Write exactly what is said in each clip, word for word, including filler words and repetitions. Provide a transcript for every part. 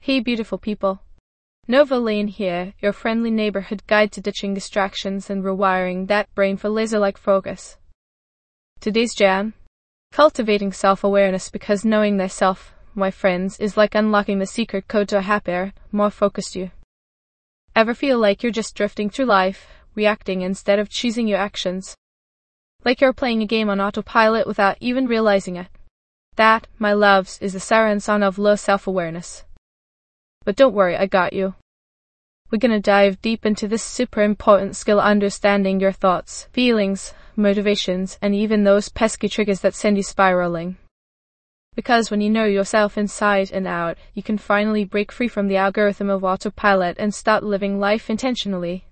Hey beautiful people. Nova Lane here, your friendly neighborhood guide to ditching distractions and rewiring that brain for laser-like focus. Today's jam: cultivating self-awareness, because knowing thyself, my friends, is like unlocking the secret code to a happier, more focused you. Ever feel like you're just drifting through life, reacting instead of choosing your actions? Like you're playing a game on autopilot without even realizing it? That, my loves, is the siren song of low self-awareness. But don't worry, I got you. We're gonna dive deep into this super important skill, understanding your thoughts, feelings, motivations, and even those pesky triggers that send you spiraling. Because when you know yourself inside and out, you can finally break free from the algorithm of autopilot and start living life intentionally.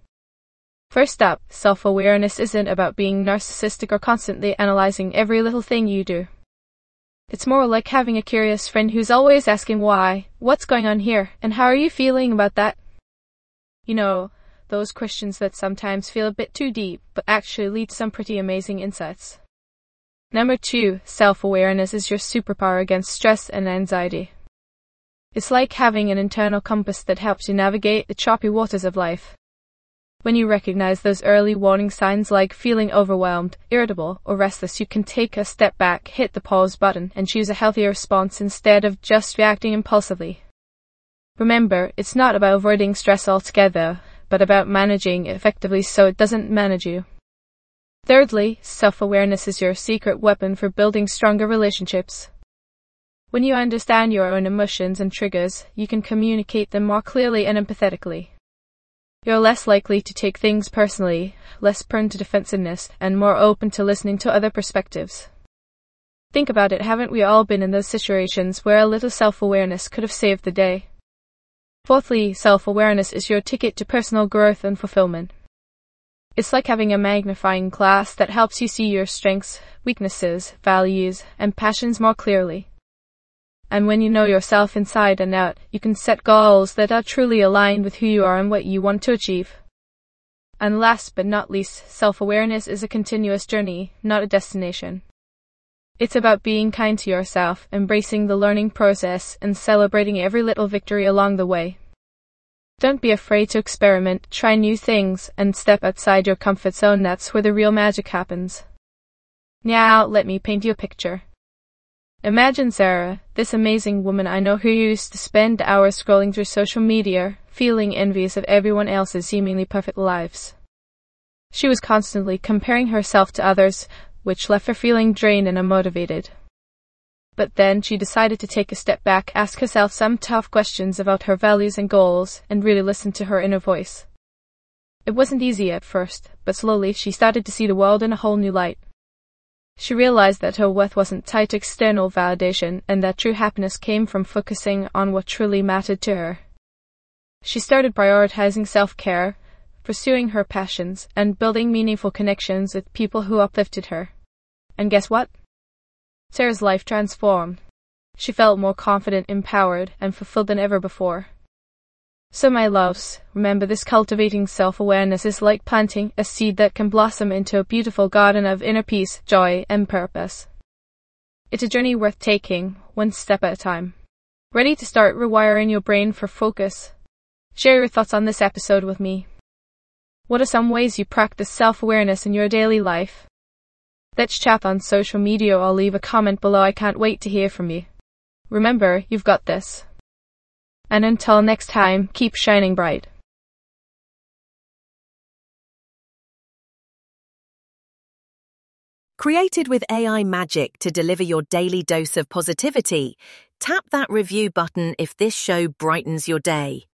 First up, self-awareness isn't about being narcissistic or constantly analyzing every little thing you do. It's more like having a curious friend who's always asking why, what's going on here, and how are you feeling about that? You know, those questions that sometimes feel a bit too deep, but actually lead to some pretty amazing insights. Number two, self-awareness is your superpower against stress and anxiety. It's like having an internal compass that helps you navigate the choppy waters of life. When you recognize those early warning signs like feeling overwhelmed, irritable, or restless, you can take a step back, hit the pause button, and choose a healthier response instead of just reacting impulsively. Remember, it's not about avoiding stress altogether, but about managing it effectively so it doesn't manage you. Thirdly, self-awareness is your secret weapon for building stronger relationships. When you understand your own emotions and triggers, you can communicate them more clearly and empathetically. You're less likely to take things personally, less prone to defensiveness, and more open to listening to other perspectives. Think about it, haven't we all been in those situations where a little self-awareness could have saved the day? Fourthly, self-awareness is your ticket to personal growth and fulfillment. It's like having a magnifying glass that helps you see your strengths, weaknesses, values, and passions more clearly. And when you know yourself inside and out, you can set goals that are truly aligned with who you are and what you want to achieve. And last but not least, self-awareness is a continuous journey, not a destination. It's about being kind to yourself, embracing the learning process, and celebrating every little victory along the way. Don't be afraid to experiment, try new things, and step outside your comfort zone. That's where the real magic happens. Now, let me paint you a picture. Imagine Sarah, this amazing woman I know who used to spend hours scrolling through social media, feeling envious of everyone else's seemingly perfect lives. She was constantly comparing herself to others, which left her feeling drained and unmotivated. But then she decided to take a step back, ask herself some tough questions about her values and goals, and really listen to her inner voice. It wasn't easy at first, but slowly she started to see the world in a whole new light. She realized that her worth wasn't tied to external validation, and that true happiness came from focusing on what truly mattered to her. She started prioritizing self-care, pursuing her passions, and building meaningful connections with people who uplifted her. And guess what? Sarah's life transformed. She felt more confident, empowered, and fulfilled than ever before. So my loves, remember this: cultivating self-awareness is like planting a seed that can blossom into a beautiful garden of inner peace, joy, and purpose. It's a journey worth taking, one step at a time. Ready to start rewiring your brain for focus? Share your thoughts on this episode with me. What are some ways you practice self-awareness in your daily life? Let's chat on social media or leave a comment below. I can't wait to hear from you. Remember, you've got this. And until next time, keep shining bright. Created with A I magic to deliver your daily dose of positivity, tap that review button if this show brightens your day.